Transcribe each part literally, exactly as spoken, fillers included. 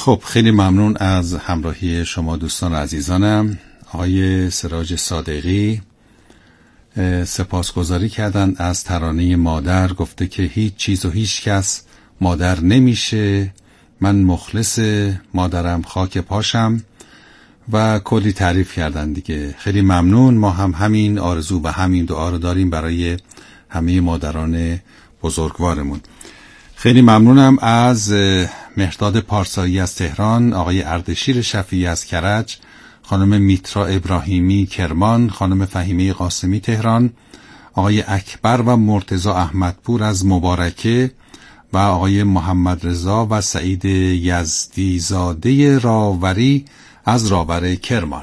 خب خیلی ممنون از همراهی شما دوستان عزیزانم. آقای سراج صادقی سپاسگزاری کردن از ترانه مادر، گفته که هیچ چیز و هیچ کس مادر نمیشه، من مخلص مادرم خاک پاشم و کلی تعریف کردن دیگه. خیلی ممنون. ما هم همین آرزو و همین دعا رو داریم برای همه مادران بزرگوارمون. خیلی ممنونم از مهرداد پارسایی از تهران، آقای اردشیر شفیعی از کرج، خانم میترا ابراهیمی کرمان، خانم فهیمه قاسمی تهران، آقای اکبر و مرتضی احمدپور از مبارکه و آقای محمد رضا و سعید یزدی زاده راوری از راور کرمان.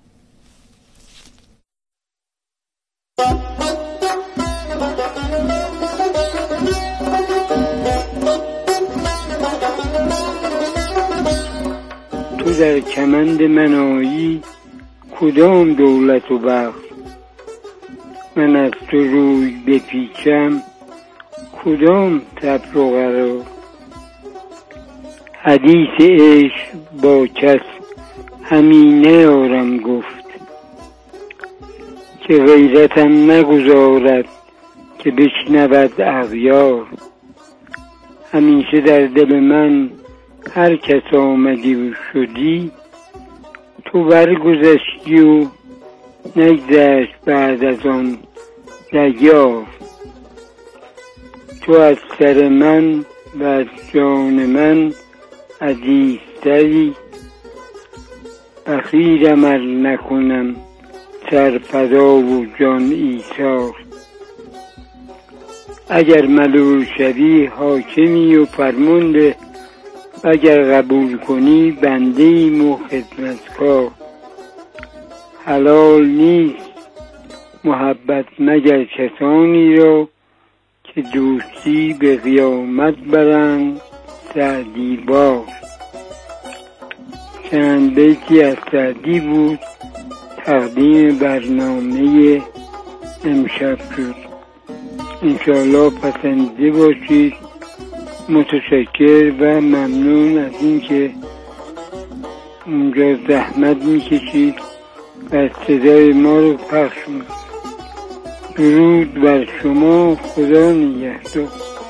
تو در کمند من آیی کدام دولت و بخت، من از تو روی بپیچم کدام صبر و قرار. حدیث عشق با کس همی نیارم گفت، که غیرتم نگذارد که بشنود اغیار. همیشه در دل من هر کس آمدی و شدی، تو برگذشتی و نگذشت بعد از آن دیار. تو از سر من و از جان من عزیزتری، بخیلم ار نکنم سر فدا و جان ایثار. اگر ملول شوی حاکمی و فرمانده، اگر قبول کنی بنده ایم و خدمتکار. حلال نیست محبت مگر کسانی را، که دوستی به قیامت برند سعدی بار. چند بیتی از سعدی بود تقدیم برنامه امشب شد. انشاءالله پسندیده باشید. متشکر و ممنون از اینکه اونجا زحمت میکشید و صدای ما رو پخش میکنید. درود بر شما، خدا نگهدار.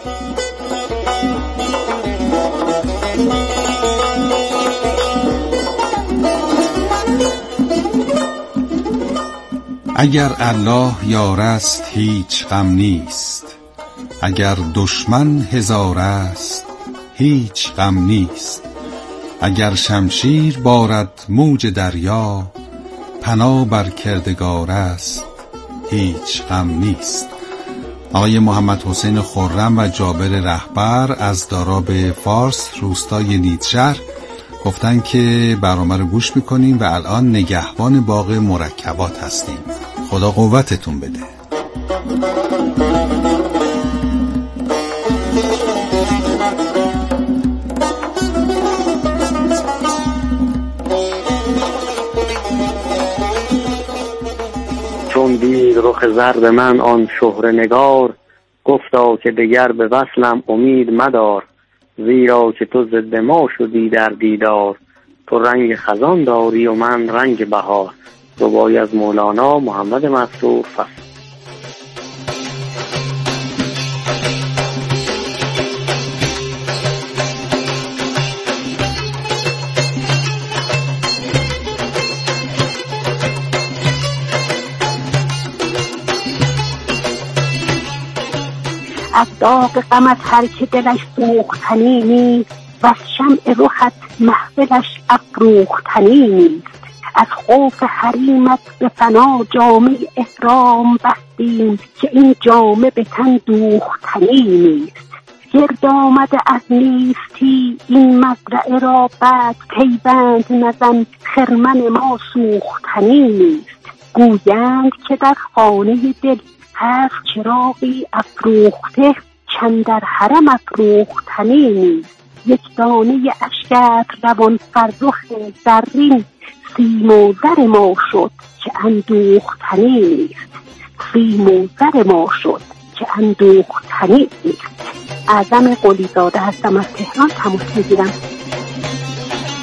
اگر الله یار است هیچ غم نیست، اگر دشمن هزار است هیچ غم نیست. اگر شمشیر بارد موج دریا، پناه بر کردگار است هیچ غم نیست. آقای محمد حسین خرم و جابر رهبر از داراب فارس روستای نیتشهر گفتن که برنامه رو گوش میکنیم و الان نگهبان باغ مرکبات هستیم. خدا قوتتون بده. چون دید رخ زرد من آن شهر نگار، گفتا که دگر به وصلم امید مدار. زیرا که تو ضد ما شدی در دیدار، تو رنگ خزان داری و من رنگ بهار. رباعی از مولانا محمد مسرور فصل. از داغ غمت هر که دلش سوختنی نیست، و از شمع رخت محفلش افروختنی نیست. از خوف حریمت به فنا جامه احرام بستیم، که این جامه به تن دوختنی نیست. گرد آمده از نیستی این مزرعه را بعد پیوند نزن، خرمن ما سوختنی نیست. گویند که در خانه دل هست چراغی افروخته، چند در حرم افروختنی نیست. یک دانه اشکت روان فرخ زرین، سیم و زر ما شد که اندوختنی نیست. سیم و زر ما شد که اندوختنی نیست. اعظم قلیزاده هستم از تهران تماس میگیرم.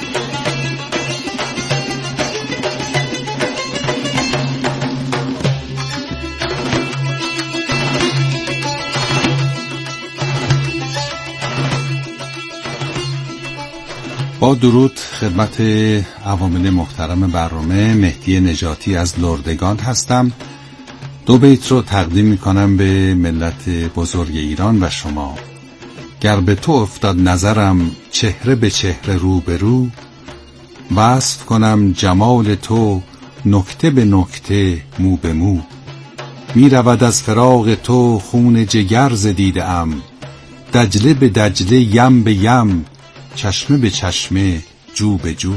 با درود خدمت عوامل محترم برنامه، مهدی نجاتی از لردگان هستم. دو بیت رو تقدیم میکنم به ملت بزرگ ایران و شما. گر به تو افتاد نظرم چهره به چهره رو به رو، وصف کنم جمال تو نکته به نکته مو به مو. می رود از فراق تو خون جگر ز دیده ام، دجله به دجله یم به یم، چشمه به چشمه جو به جو.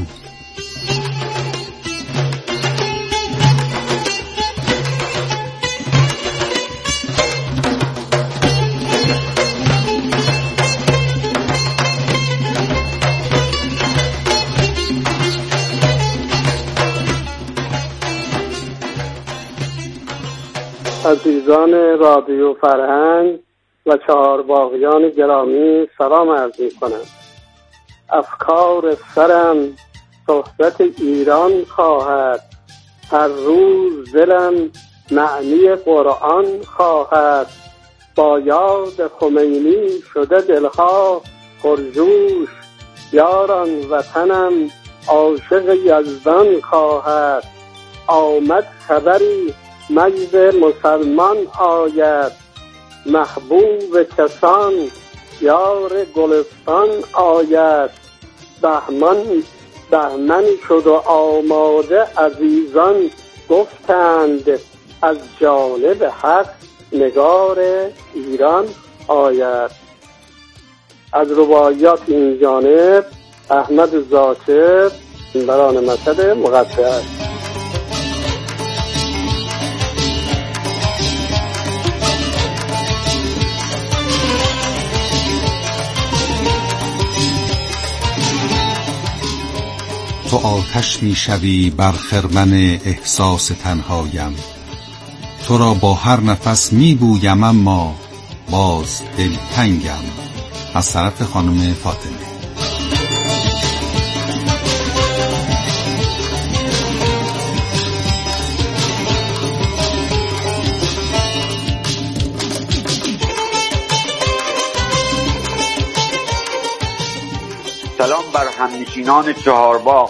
عزیزان رادیو فرهنگ و چهارباغیان گرامی سلام عرض می‌کنم. افکار سرم صحبت ایران خواهد، هر روز دلم معنی قرآن خواهد. با یاد خمینی شده دلها پرجوش، یاران وطنم عاشق یزدان خواهد. آمد خبری مجد مسلمان آید، محبوب کسان یار گلستان آید. بهمن بهمن شد و آماده عزیزان گفتند، از جانب حق نگار ایران آید. از رباعیات این جانب احمد ذاکر، بران مشهد مقدس. تو آتش می شوی بر خرمن احساس تنهایم، تو را با هر نفس می بویم اما باز دلتنگم. از طرف خانم فاطمه. سلام بر همنشینان چهارباغ.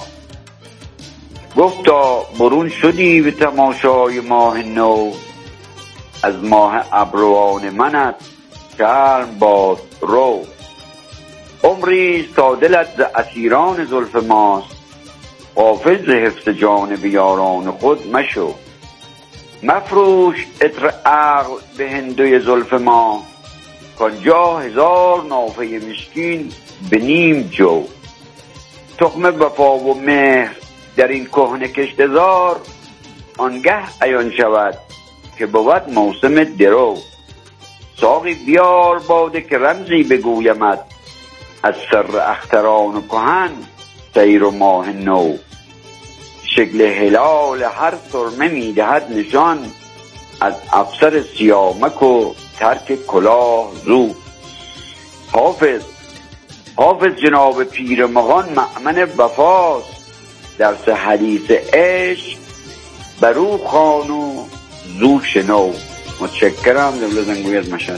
گفتا برون شدی به تماشای ماه نو، از ماه ابروان منت شرم باد رو. عمری تا دلت ز اسیران زلف ماست، غافل ز حفظ جان بیاران خود مشو. مفروش عطر عقل به هندوی زلف ما، کانجا هزار نافه مسکین به نیم جو. تخم وفا و مهر در این کهنه کشتزار، آنگه عیان شود که بود موسم درو. ساقی بیار باده که رمزی بگویمت، از سر اختران و کهن سیر و ماه نو. شکل هلال هر سرمه میدهد نشان، از افسر سیامک و ترک کلاه زو. حافظ حافظ جناب پیر مغان مأمن وفاست، درس حدیث عشق برو خوان و زو شنو. متشکرم. دبل زنگوی از مشهد.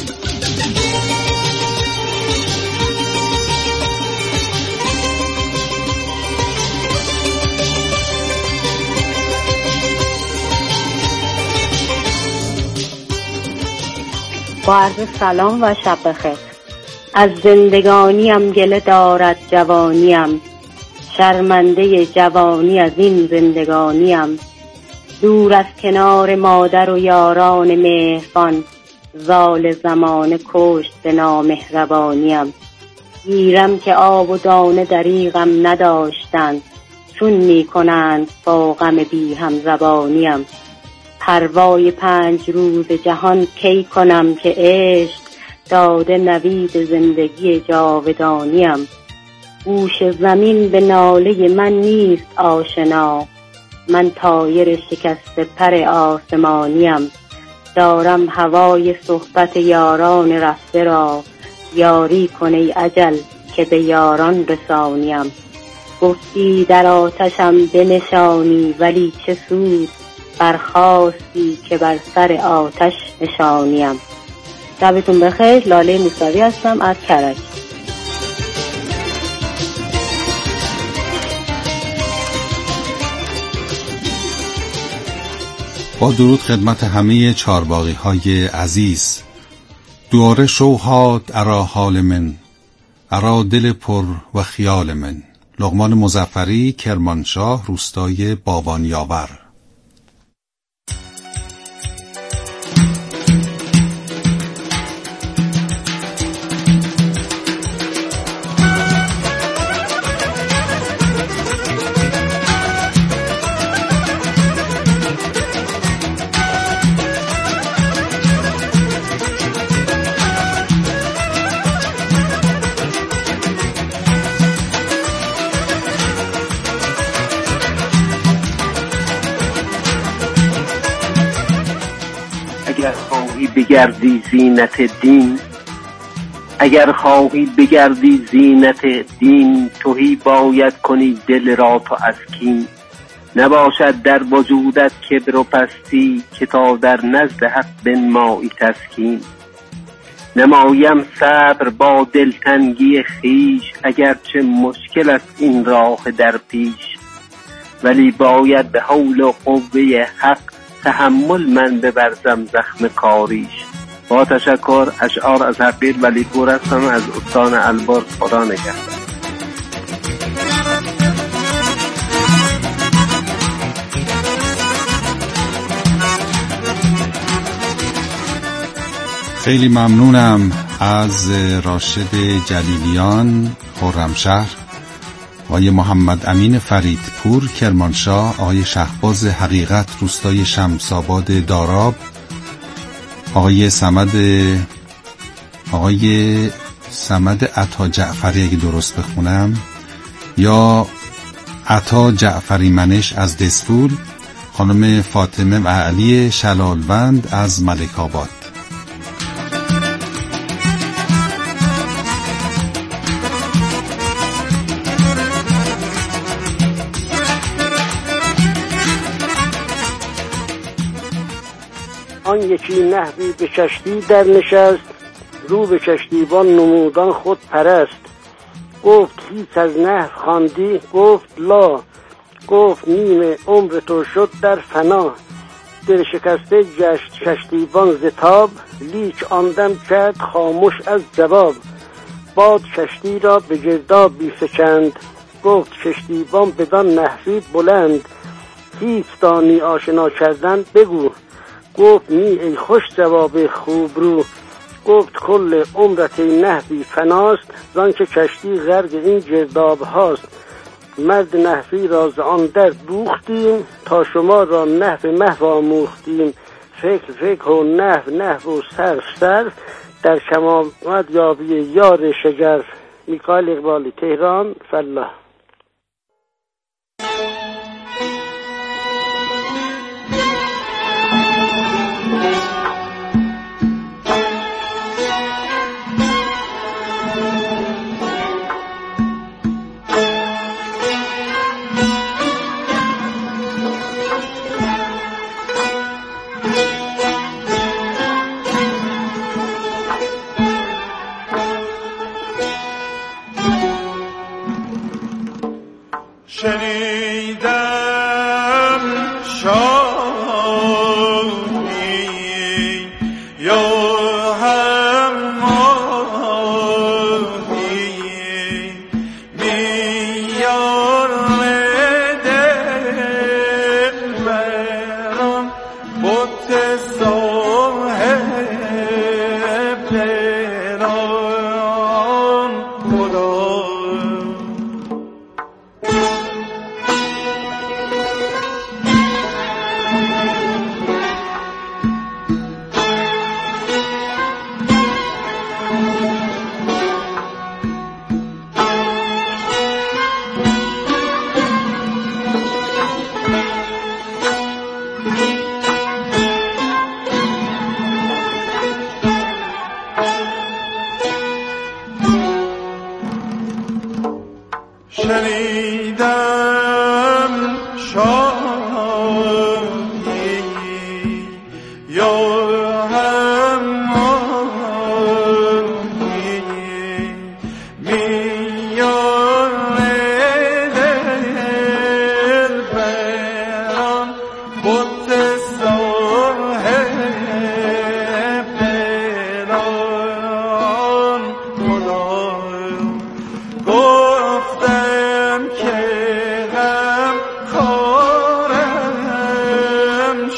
با عرض سلام و شب بخیر. از زندگانیم گله دارد جوانیم، شرمنده جوانی از این زندگانیم. دور از کنار مادر و یاران مهربان، زال زمانه کشت به نامهربانیم. گیرم که آب و دانه دریغم نداشتند، چون می کنند با غم بی هم زبانیم. پروای پنج روز جهان کی کنم که عشق داده نوید زندگی جاودانیم. گوش زمین به ناله من نیست آشنا، من طایر شکست پر آسمانیم. دارم هوای صحبت یاران رفته را، یاری کن ای اجل که به یاران رسانیم. گفتی در آتشم بنشانی ولی چه سود، برخاستی که بر سر آتش نشانیم. شبتون بخیر. لاله موسوی هستم از کرج. با درود خدمت همه چارباغی های عزیز. دواره شوهاد ارا حال من، ارا دل پر و خیال من. لقمان مظفری، کرمانشاه، روستای باوانیاور. اگر خواهی بگردی زینت دین، اگر خواهی بگردی زینت دین، توهی باید کنی دل را تو از کین. نباشد در وجودت کبر و پستی، که تا در نزد حق بنمایی تسکین. نمایم صبر با دلتنگی خیش، اگرچه مشکل است این راه در پیش. ولی باید به حول و قوه حق، تحمل من ببرزم زخم کاریش. با تشکر. اشعار از حقیر ولی پور هستم، از استان البرز. خدا نگهدار. خیلی ممنونم از راشد جلیلیان، خرمشهر، آقای محمد امین فریدپور، کرمانشاه، آقای شهباز حقیقت، روستای شمس‌آباد داراب، آقای صمد آقای صمد عطا جعفری اگه درست بخونم، یا عطا جعفری منش از دسفول، خانم فاطمه و علی شلالوند از ملک آباد. آن یکی نحوی به کشتی در نشست، رو به کشتیبان نمودان خود پرست. گفت هیچ از نحو خواندی؟ گفت لا. گفت نیم عمر تو شد در فنا. دل شکسته گشت کشتیبان ز تاب، لیک آن دم کرد خاموش از جواب. باد کشتی را به گرداب بیفکند، گفت کشتیبان بدان نحوی بلند. هیچ دانی آشنا کردن بگو. گفت نی ای خوش جواب خوب رو. گفت کل عمرت نحوی فناست، زان که کشتی غرق این گرداب هاست. مرد نحوی را ز آن در دوختیم، تا شما را نحو محو آموختیم. فکر فکر و نحو نحو و صرف صرف، در کمامت یابی یار شجر. میکائیل اقبالی، تهران. فلاح. بت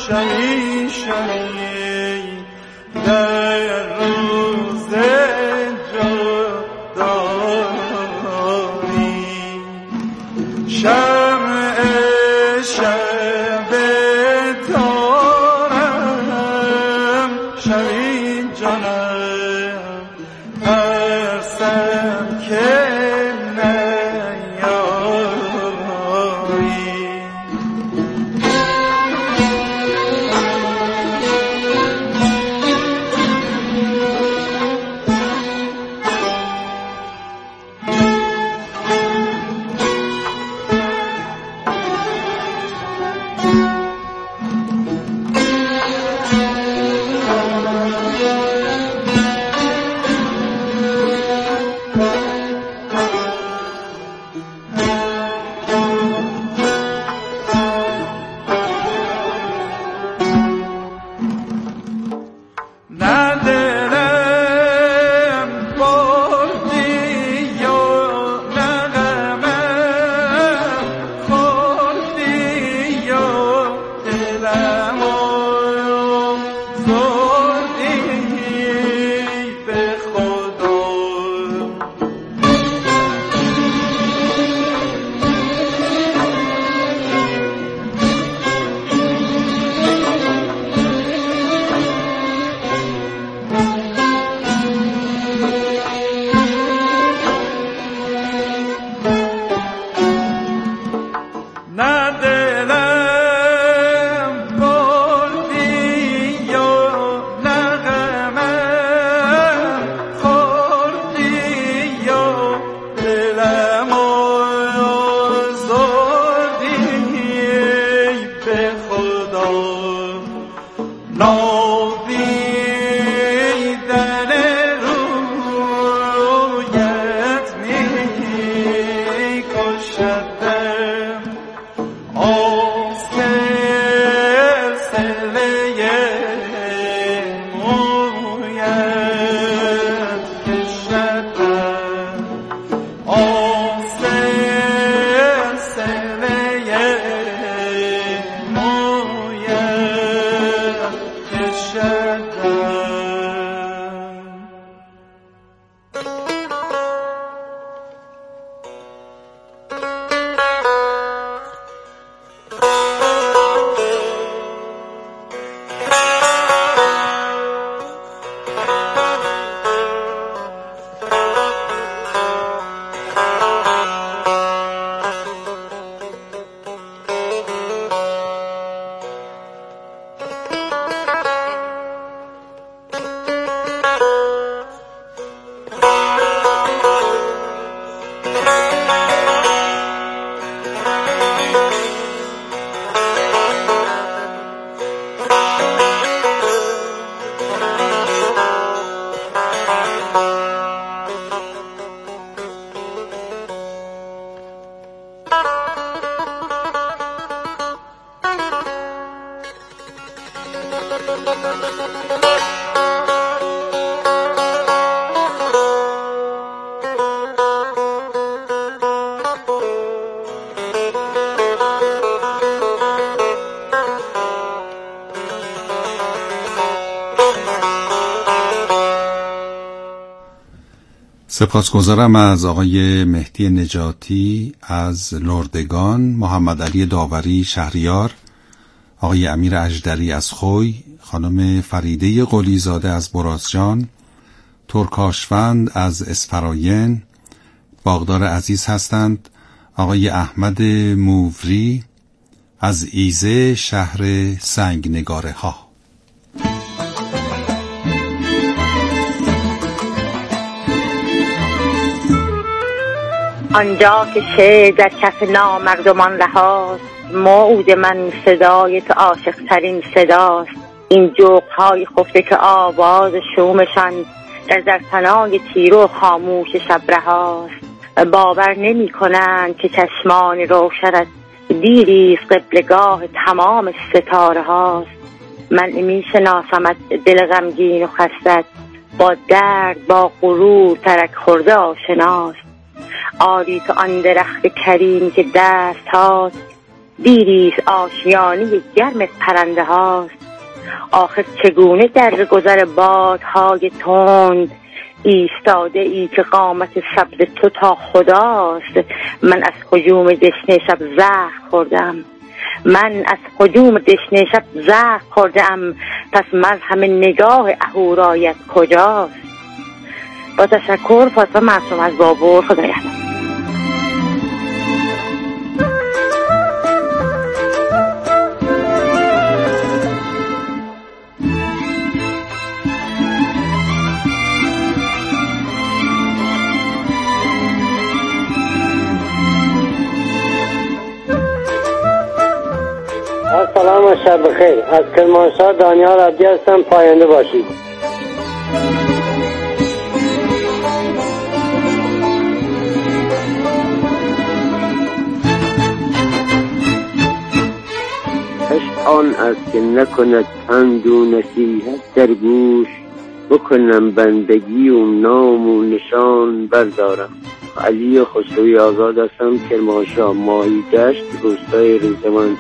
شمی شمی در روز جدایی شمع شب تارم شمی جانم ترسم که سپاسگزارم از آقای مهدی نجاتی از لردگان، محمد علی داوری شهریار، آقای امیر اژدری از خوی، خانم فریده قلیزاده از برازجان، ترکاشوند از اسفراین، باغدار عزیز هستند، آقای احمد مووری از ایزه شهر سنگنگاره ها. آنجا که شعر در کف نامردمان رهاست، موعود من صدای تو عاشق ترین صداست. این جغدهای خفته که آواز شومشان در زرتنای تیرو و خاموش شب رهاست. باور نمی کنند که چشمان روشنت دیریست قبلگاه تمام ستاره هاست. من می شناسمت دل غمگین و خستت، با درد با غرور ترک خورده آشناست. آری تو آن درخت کریم که دست هاست دیریز آشیانه گرم پرنده هاست. آخر چگونه در گذر بادهای تند ایستاده ای که قامت سبز تو تا خداست. من از هجوم دشنه شب زهر خوردم، من از هجوم دشنه شب زهر خوردم، پس مرهم نگاه اهورایت کجاست؟ با تشکر، فاطمه معصوم از بابور. خدا نگهدار. سلام و شب بخیر. از کرمانشاه دانیال عبدی هستم. پاینده باشید. عشق آن است که نکند پند و نصیحت در گوش، بکنم بندگی و نام و نشان بردارم. علی خسروی آزاد هستم. کرمانشاه ماهی دشت، روستای ریزمان.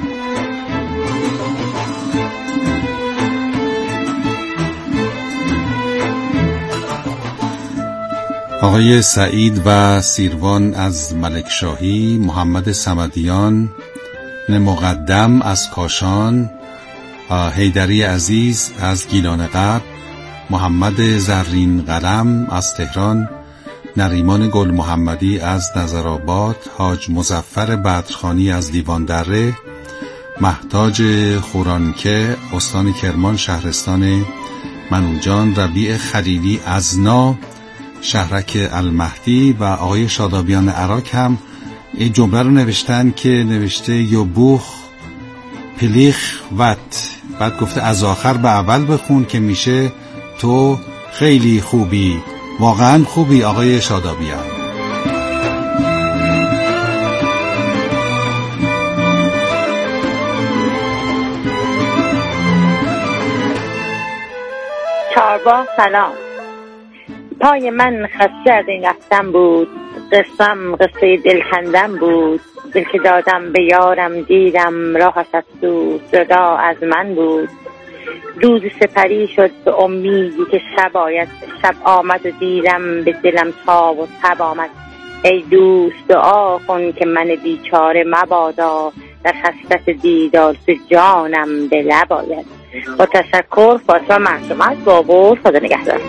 آقای سعید و سیروان از ملکشاهی، محمد صمدیان مقدم از کاشان، حیدری عزیز از گیلان غرب، محمد زرین قلم از تهران، نریمان گل محمدی از نظرآباد، حاج مظفر بدرخانی از لیوان دره، مهتاج خورانکه استان کرمان شهرستان منوجان، ربیع خلیلی از نا شهرک المهدی و آقای شادابیان عراق هم این جمله رو نوشتن که نوشته یوبوخ پلیخ وط، بعد گفته از آخر به اول بخون که میشه تو خیلی خوبی، واقعا خوبی آقای شادابیان. چهارباه سلام. پای من خسته از این رفتن بود، قصم قصه دلکندن بود. دل که دادم به یارم دیدم راهش از تو جدا از من بود. روز سپری شد به امیدی که شب آید، شب آمد و دیدم به دلم تاب و تب آمد. ای دوست دعا کن که من بیچاره مبادا، در خستت دیدار تو جانم به لب آید. با تشکر، فاطمه معصوم از بابور. خدا نگهدار.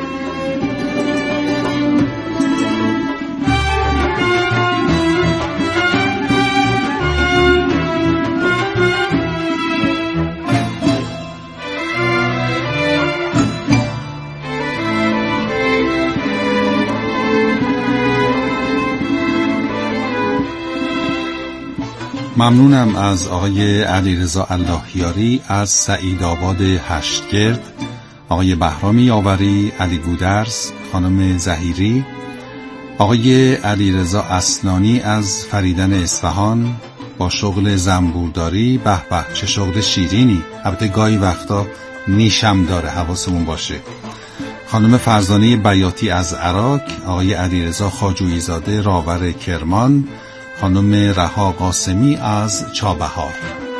ممنونم از آقای علیرضا اللهیاری از سعید آباد هشتگرد، آقای بهرامی یاوری، علی گودرز، خانم زهیری، آقای علیرضا اصلانی از فریدن اصفهان با شغل زنبورداری. به به چه شغل شیرینی، البته گاهی وقتا نیشم داره، حواسمون باشه. خانم فرزانه بیاتی از عراق، آقای علیرضا خواجویی زاده راور کرمان، خانم رها قاسمی از چابهار.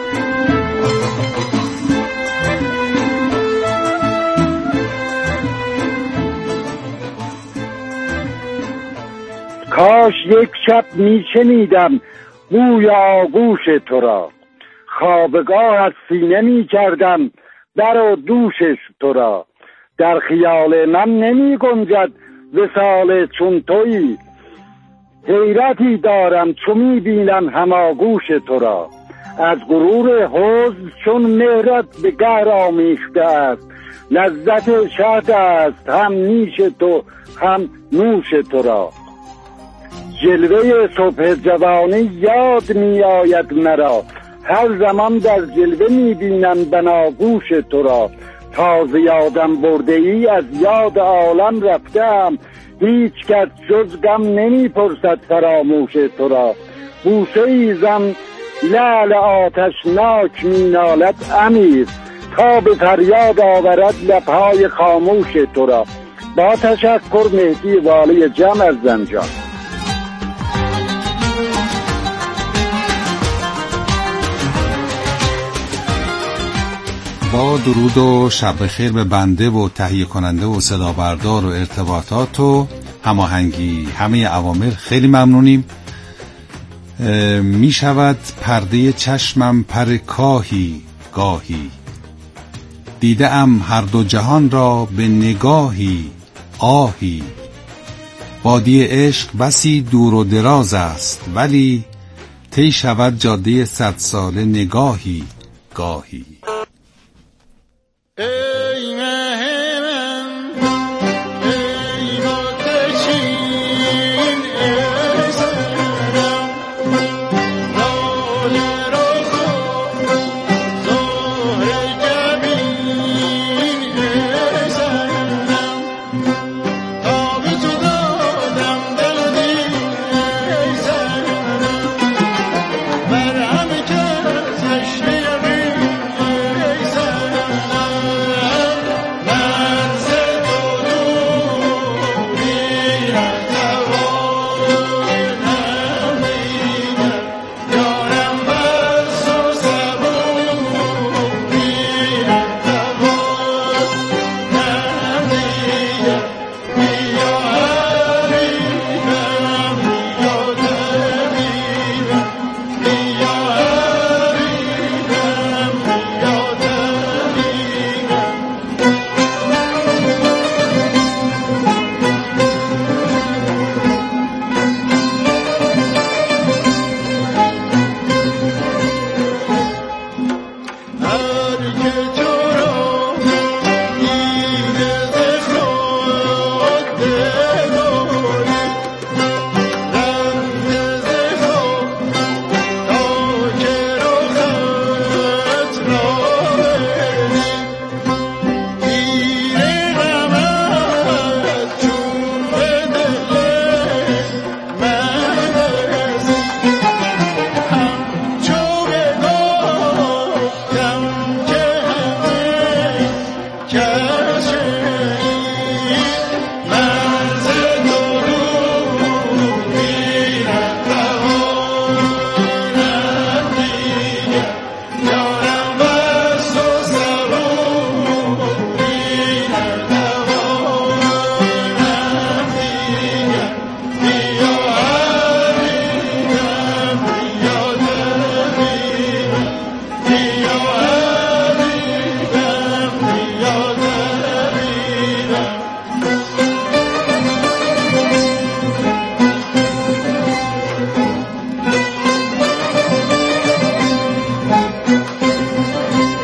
کاش یک شب میشنیدم بوی آغوش تو را، خوابگاه از سینه میکردم در و دوشش تو را. در خیال من نمی گنجد وصال چون تویی، حیرتی دارم چو میبینم هماغوش تو را. از غرور حزن چون مهرت به قهر آمیخته است، لذت شهد است هم نیش تو هم نوش تو را. جلوه صبح جوانی یاد می آید مرا، هر زمان در جلوه می بینم بناگوش تو را. تازه یادم برده ای از یاد عالم رفتم، هیچ کس جز غم نمی پرسد فراموش تو را. بوسه ای زن لعل آتشناک می نالد امیر، تا به فریاد آورد لبهای خاموش تو را. با تشکر، مهدی والی جمع از زنجان. با درود و شب بخیر به بنده و تهیه کننده و صدا بردار و ارتباطات و هماهنگی همه اوامر خیلی ممنونیم. می شود پرده چشمم پر کاهی گاهی، دیده ام هر دو جهان را به نگاهی آهی. وادی عشق بسی دور و دراز است، ولی طی شود جاده صد ساله نگاهی گاهی. Good.